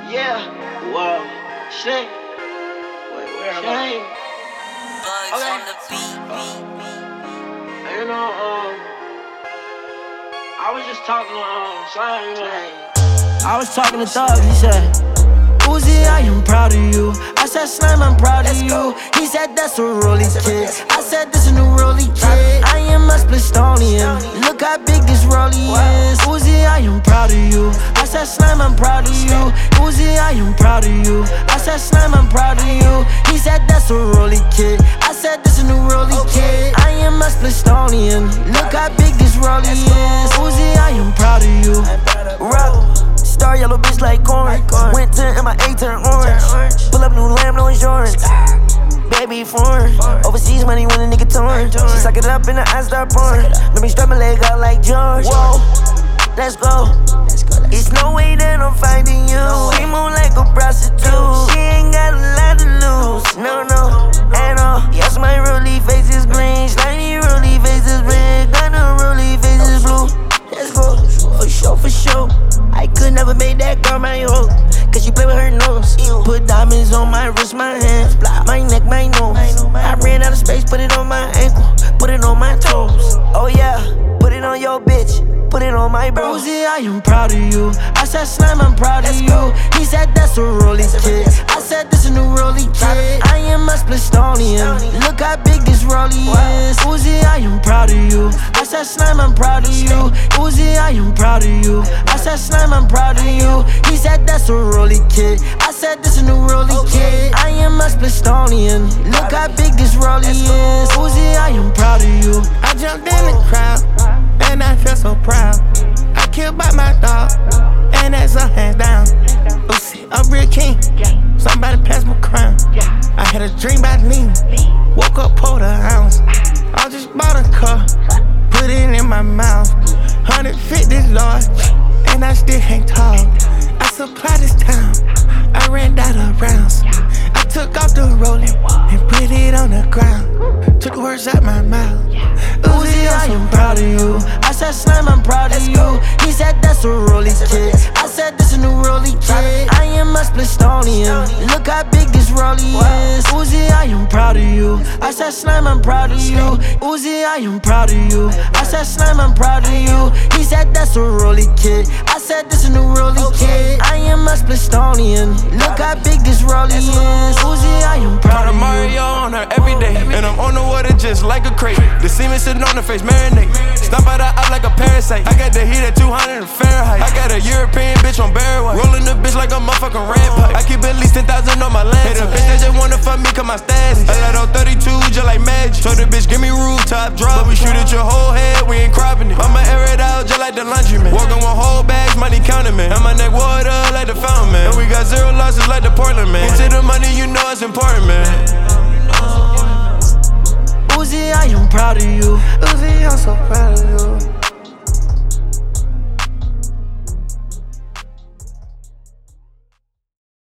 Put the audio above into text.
Yeah, whoa, shit. Wait, where am I? Bugs on the beat. You know, I was just talking to Slime, you know. I was talking to Thug, he said, Uzi, I am proud of you. I said, Slime, I'm proud of you. He said, that's a rolly kid. I said, this a new rolly kid. I am a Splistonian. Look how big this rolly is. Uzi, I am proud of you. I said, Slime, I'm proud of you. Uzi, I am proud of you. I said, Slime, I'm proud of you. He said, that's a rolly kid. I said, this a new rolly kid. I am a Splistonian. Look how big this rolly is. Uzi, I am proud of you. Rock. Star yellow bitch like corn. Went to MIA, turned orange. Pull up new lamb, no insurance. Baby foreign. Overseas money when a nigga torn. She suck it up and the eyes start pouring. Let me strap my leg out like George. Whoa, let's go. It's no way that I'm finding you. She move like a prostitute. She ain't got a lot to lose. No, no, at all. Yes, my rolly face is green. Slimy rolly face is red. Got no rolly face is blue. Let's go, for sure, for sure. I could never make that girl my hoe, cause she play with her nose. Put diamonds on my wrist, my hands, my neck, my nose. I ran out of space, put it on my ankle, put it on my toes. Oh yeah, put it on your bitch, put it on my bro. Uzi, I am proud of you. I said, Slime, I'm proud of you. He said, that's a rolly kid. I said, this a new rolly kid. I am a Splistonian. Look how big this rolly is. Uzi, I am proud of you. I said, Slime, I'm proud of you. Uzi, I am proud of you. I said, Slime, I'm proud of you. He said, that's a rolly kid. I said, this a new rolly kid. I am a Splistonian. Look how big this rolly is. Uzi, I am proud of you. I jumped in the crowd, and I feel so proud. I killed by my dog, and that's a hands down. Uzi, I'm real king. Somebody pass my crown. I had a dream about lean. Woke up, pulled a ounce. I just bought a car, put it in my mouth. 150 large, and I still ain't tall. I supply this town, I ran out of rounds. I took off the rolling and put it on the ground. Took the words out my mouth. Uzi, I am proud of you. I said, Slime, I'm proud of you. He said, that's a rolly kid. I said, this a new rolly kid. I am a Splistonian. Look how big this rolly is. Uzi, I am proud of you. I said, Slime, I'm proud of you. Uzi, I am proud of you. I said, Slime, I'm proud of you. He said, that's a rolly kid. I said, this a new rolly kid. I am a Splistonian. Look how big this rolly is. Uzi, I am proud of you. Mario on her every day, and I'm on the water just like a crate. The semen sitting on her face, marinate. Stomp out her eye like a parasite. I got the heat at 200 Fahrenheit. I got a European bitch on Barry White. Rolling the bitch like a motherfucking rampart. I keep at least 10,000 on my land. Hey, the bitch that just wanna fuck me cause my status. I let on 32 just like magic. Told the bitch give me rooftop drop, but we shoot at your whole head, we ain't cropping it. I'ma air it out just like the laundryman. Walking with whole bags, money counting man. And my neck water like the fountain man. And we got zero losses like the Portland man. Get to the money, you know it's important man. Uzi, I am proud of you.